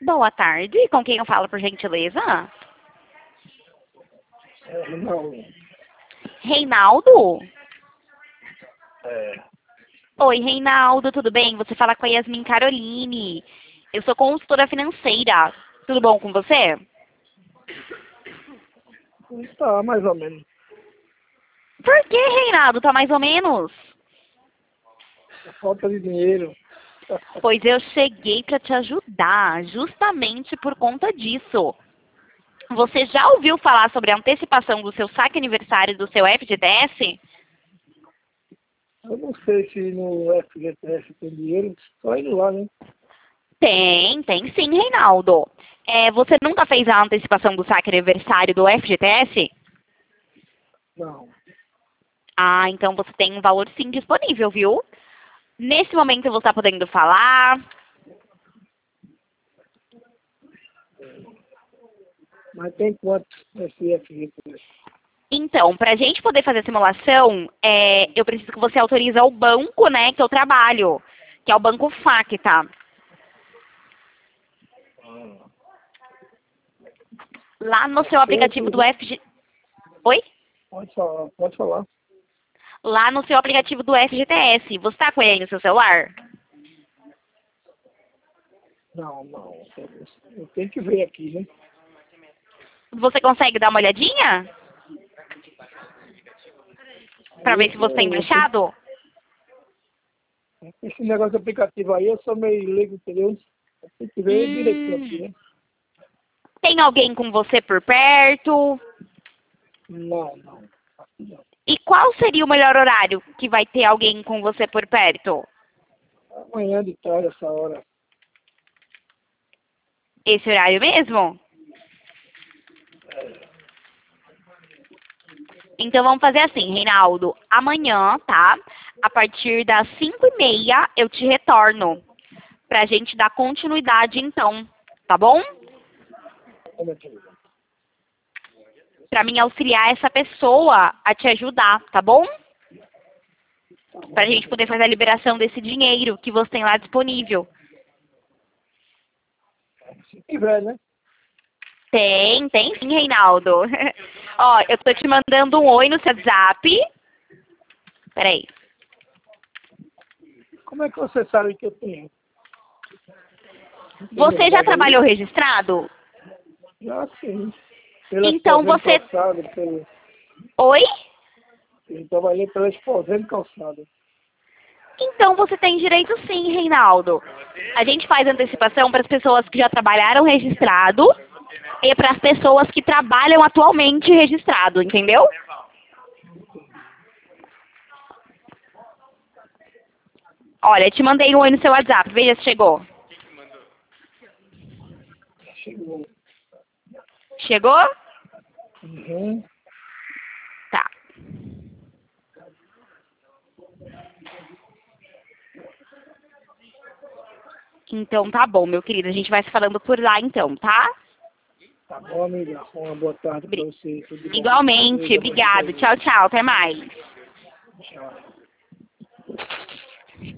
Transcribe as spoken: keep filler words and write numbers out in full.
Boa tarde. Com quem eu falo, por gentileza? É, não. Reinaldo? É. Oi, Reinaldo, tudo bem? Você fala com a Yasmin Caroline. Eu sou consultora financeira. Tudo bom com você? Tá, mais ou menos. Por que, Reinaldo? Tá mais ou menos? Falta de dinheiro. Pois eu cheguei para te ajudar, justamente por conta disso. Você já ouviu falar sobre a antecipação do seu saque aniversário do seu F G T S? Eu não sei se no F G T S tem dinheiro, só indo lá, né? Tem, tem sim, Reinaldo. É, você nunca fez a antecipação do saque aniversário do F G T S? Não. Ah, então você tem um valor sim disponível, viu? Nesse momento você está podendo falar. Mas tem quanto esse F G T S? Então, para a gente poder fazer a simulação, é, eu preciso que você autorize ao banco, né, que eu trabalho, que é o Banco Facta. Lá no seu aplicativo do F G... Oi? Pode falar, pode falar. Lá no seu aplicativo do F G T S. Você está com ele aí no seu celular? Não, não. Eu tenho que ver aqui, né? Você consegue dar uma olhadinha? Para ver se você tem Eu- eu baixado? tenho- Esse negócio de aplicativo aí, eu sou meio leigo, entendeu? Eu tenho que ver direitinho Hum, aqui, né? tem alguém com você por perto? Não, não. Aqui não. E qual seria o melhor horário que vai ter alguém com você por perto? Amanhã de tarde, essa hora. Esse horário mesmo? Então vamos fazer assim, Reinaldo. Amanhã, tá? A partir das cinco e meia eu te retorno. Pra gente dar continuidade então, tá bom? Como é que é? Pra mim auxiliar essa pessoa a te ajudar, tá bom? Pra gente poder fazer a liberação desse dinheiro que você tem lá disponível. Se tiver, né? Tem, tem sim, Reinaldo. Ó, eu tô te mandando um oi no seu WhatsApp. Peraí. Como é que você sabe que eu tenho? Tem Você meu já nome aí? trabalhou registrado? Já sim. Pela Então Exposendo você... Calçada, pelo... Oi? eu trabalhei pela Exposendo Calçada. Então você tem direito sim, Reinaldo. A gente faz antecipação para as pessoas que já trabalharam registrado e para as pessoas que trabalham atualmente registrado, entendeu? Olha, te mandei um oi no seu WhatsApp, veja se chegou. Chegou. Chegou? Uhum. Tá. Então tá bom, meu querido. A gente vai se falando por lá então, tá? Tá bom, amiga. Uma boa tarde pra Bri- você. Tudo de bom. Igualmente. Deus Obrigado. abençoe. Tchau, tchau. Até mais. Tchau.